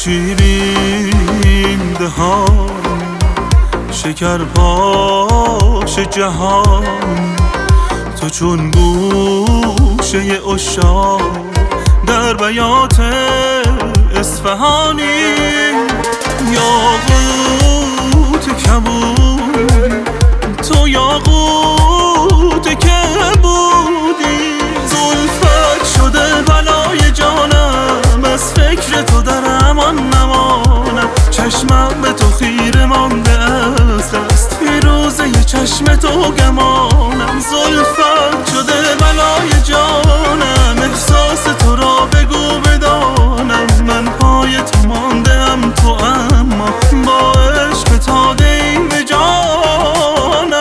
شیرین دهان، شکر پاش جهان، تو چون گوشه عشاق در بیات اصفهانی. یاقوت کبود تو یاقوت کبودی، زلفت شده بلای جانم، از فکر تو در امان نمانم. چشمم به تو خیره مانده است، دست فیروزه چشم تو گمانم. زلفت شده بلای جانم، احساس تو را بگو بدانم. من پای تو مانده ام، تو اما با عشق تا دین به جانم.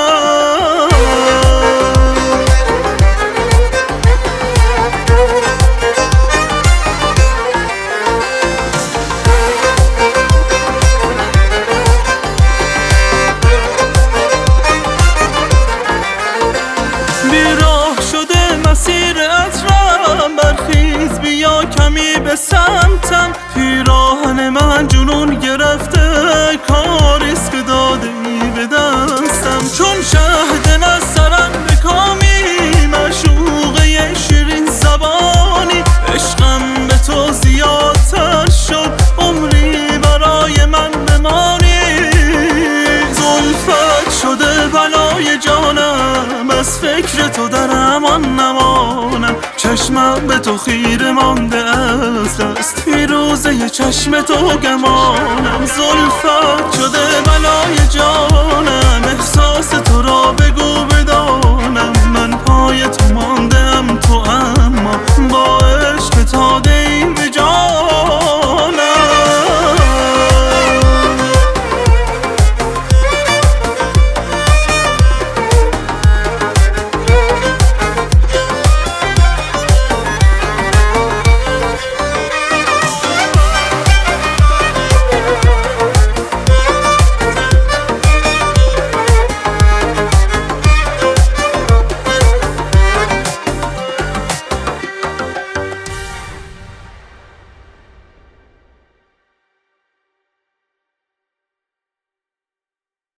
بیراه شده مسیر عطرم، برخیز بیا کمی به سمتم. پیراهن من جنون گرفته، کاریست که داده ای به دستم. چون شهد نسترن به کامی، معشوقه شیرین زبانی. عشقم به تو زیادتر شد، عمری برای من بمانی. زلفت شده بلای جانم، از فکر تو در امان نمانم. چشمم به تو خیره مانده است، دست فیروزه چشم تو گمانم. زلفت شده بلای جانم، احساس تو را بگو بدانم. من پای تو مانده